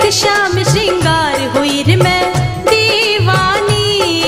श्याम श्रृंगार हुई रे मैं दीवानी।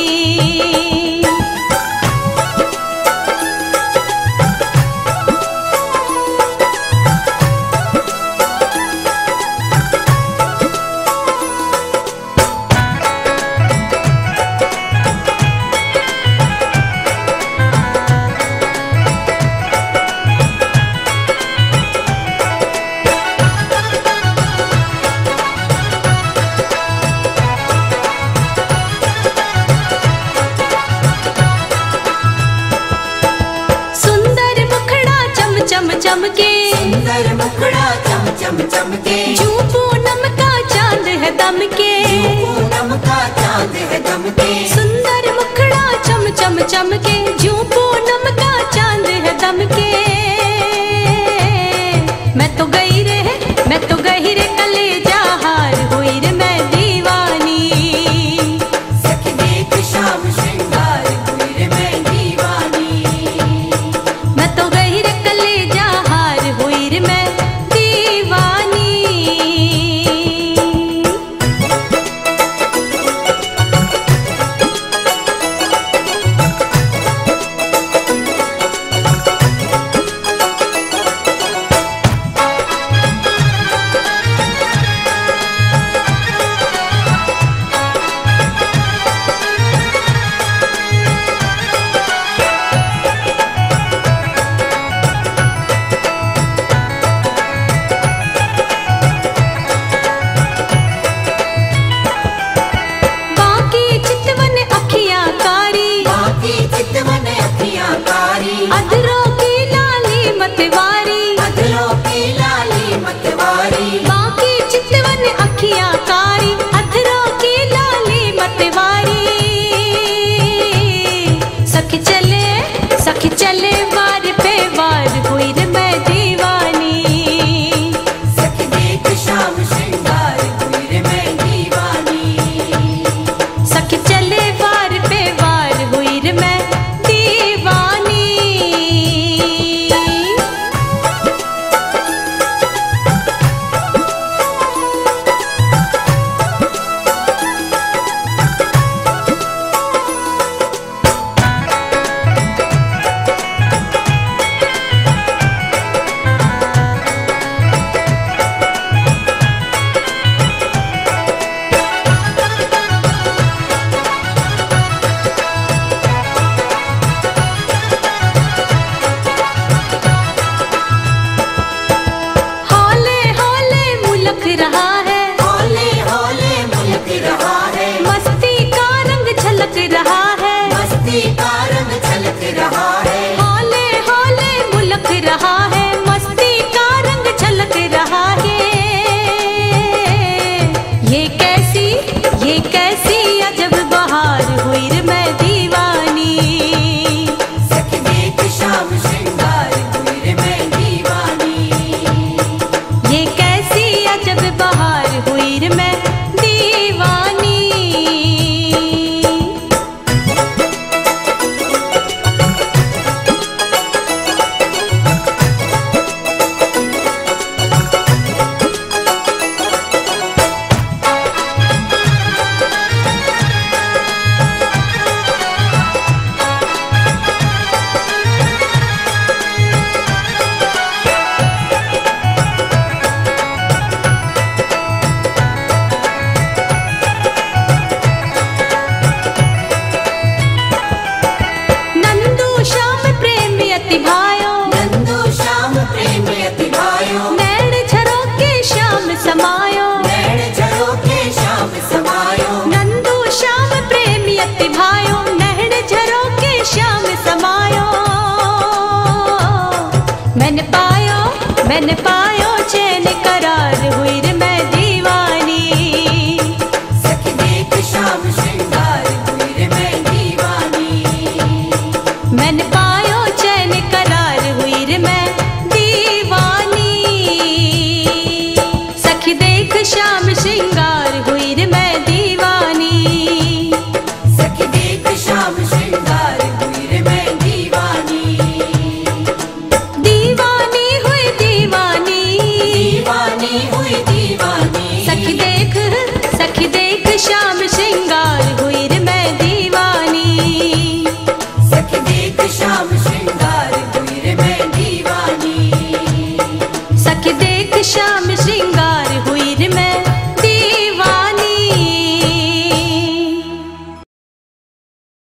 चमके सुंदर मुखड़ा चम चम चमके, जू पूनम का चांद है दमके, पूनम का चांद है दमके। सुंदर मुखड़ा चम चम चमके, जू पूनम का चांद है दमके। मैं तो गई रे कलेजा हार हुई रे मैं दीवानी। सखी देख श्याम श्रृंगार हुई रे मैं दीवानी। मैं तो गई रे कलेजा हार हुई रे मैं दीवानी। अधरों की लाली मतवारी, अधरों की लाली मतवारी। बाकी चितवन अखियां कारी, अधरों की लाली मतवारी। सखी चले वार पे वार हुई रे मैं दीवानी। सखी देख श्याम श्रृंगार हुई रे मैं दीवानी। सखी चले वार पे वार हुई रे मैं दीवानी। रहा है होले होले मुल्क रहा है, मस्ती का रंग झलक रहा है, मस्ती का रंग झलक रहा है। होले होले मुलक रहा है, मस्ती का रंग झलक रहा है। ये कैसी अजब बहार हुई रे मैं दीवानी। सखी देख श्याम श्रृंगार हुई रे मैं दीवानी। ये कैसी अजब बहार हुई रे मैं दीवानी। नंदू श्याम प्रेम अति भायो, नैन झरोके श्याम समायो, नैन झरोके श्याम समायो। नंदू श्याम प्रेमी अति भायो, नैन झरोके श्याम समायो। मैंने पायो चैन करार हुई रे मैं दीवानी। सखी देख श्याम श्रृंगार हुई रे मैं दीवानी। मैंने पायो चैन करार हुई रे मैं दीवानी। सखी देख श्याम श्रृंगार हुई